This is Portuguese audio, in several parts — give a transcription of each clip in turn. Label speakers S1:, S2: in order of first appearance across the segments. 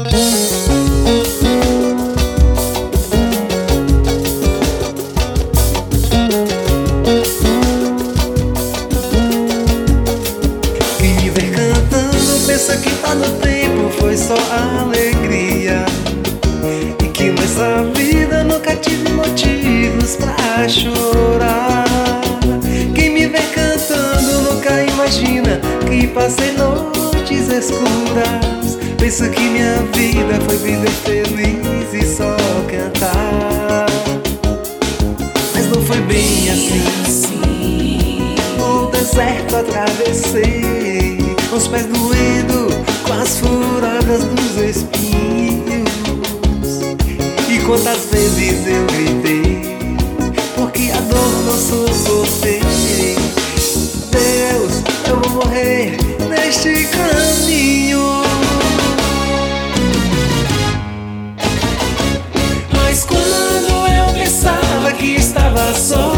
S1: Quem me vê cantando pensa que tá no tempo, foi só alegria, e que nessa vida nunca tive motivos pra chorar. Quem me vê cantando nunca imagina que passei noites escuras. Penso que minha vida foi viver feliz e só cantar, mas não foi bem assim. O deserto atravessei, com os pés doendo, com as furadas dos espinhos. E quantas vezes eu gritei, porque a dor não suportei. Deus, eu vou morrer neste caminho. Mas quando eu pensava que estava só,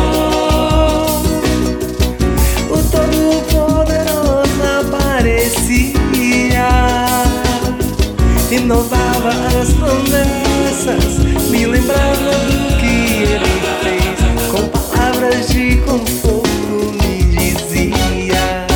S1: o Todo-Poderoso aparecia, renovava as promessas, me lembrava do que Ele fez, com palavras de conforto me dizia.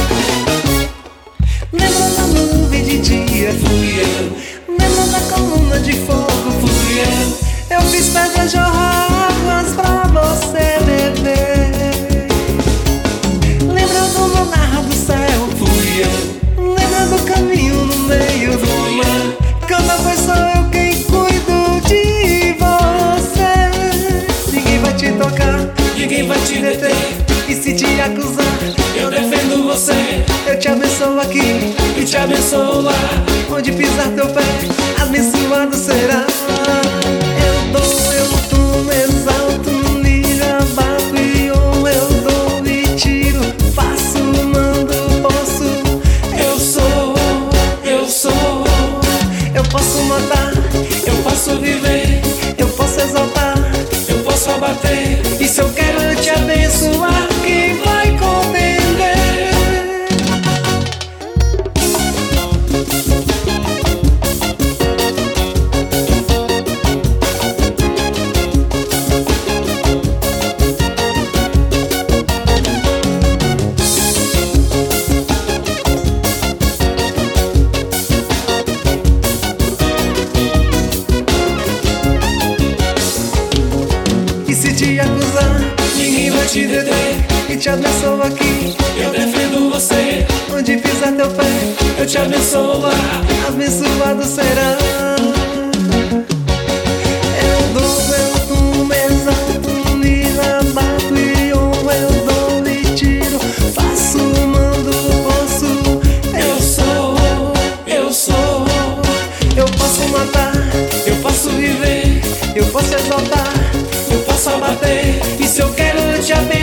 S1: Lembra da nuvem de dia, fui eu. Lembra da coluna de fogo, fui eu. Eu fiz pedras jorrar águas pra você beber. Lembra do manar do céu, fui eu. Lembra do caminho no meio do mar, quando foi só eu quem cuido de você. Ninguém vai te tocar, ninguém vai te deter, e se te acusar, eu defendo você. Eu te abençoo aqui e te abençoo lá, onde pisar teu pé, abençoado será. Eu dou, eu tomo, exalto, livre, abato e honro. Eu dou e tiro, faço, mando, posso. Eu sou, eu sou. Eu posso matar, eu posso viver, eu posso exaltar, eu posso abater. E se eu quero te abençoar, quem vai compreender? E se te acusar, ninguém vai te deter, e te abençoo aqui, eu defendo você. Onde pisar teu pé, eu te abençoo lá, abençoado será. Eu dou, eu tomo, exalto, livre, abato e honro. Eu dou e tiro, faço, mando, posso. Eu sou, eu sou. Eu posso matar, eu posso viver, eu posso exaltar, eu posso abater. E se eu quero te abençoar,